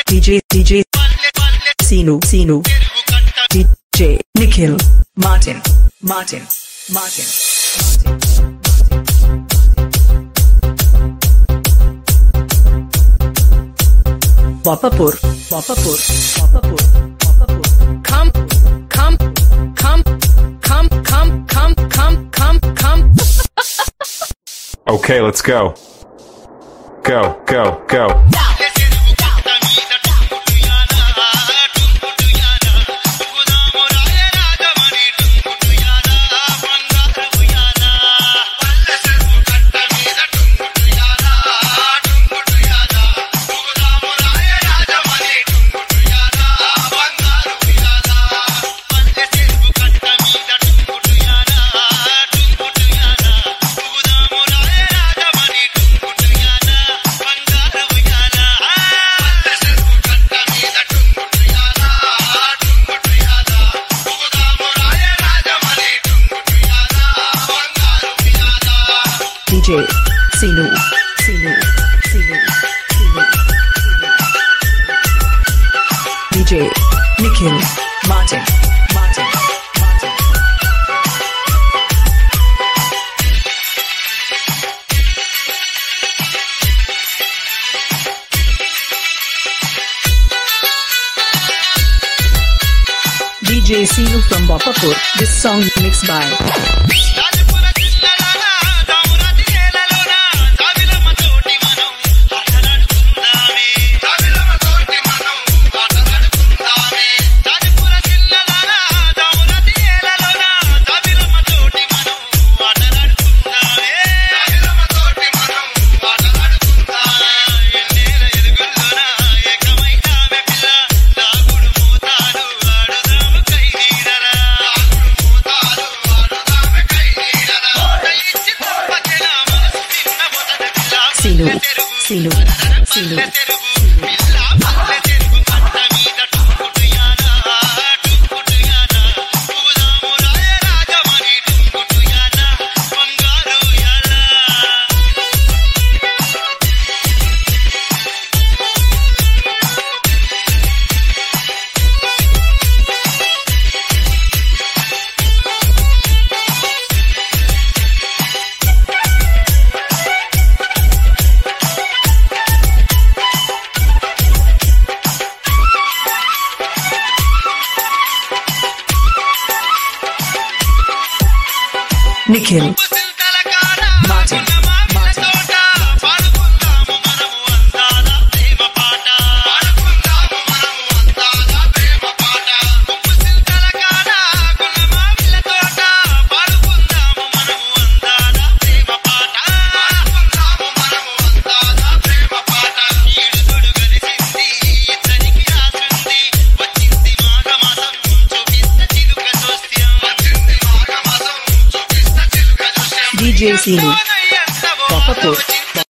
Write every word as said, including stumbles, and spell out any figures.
DJ DJ Sinu Sinu DJ Nikhil Martin Martin Martin Wapapur Wapapur Wapapur Wapapur Come come come come come come come come come Okay, let's go. Go, go, go. DJ Sinu Sinu Sinu Sinu DJ Nikhil Martin Martin Martin D J Sinu from Wapapur. This song mixed by Sinu Sinu Sinu Nikhil Martin Martin D J Sinu Wapapur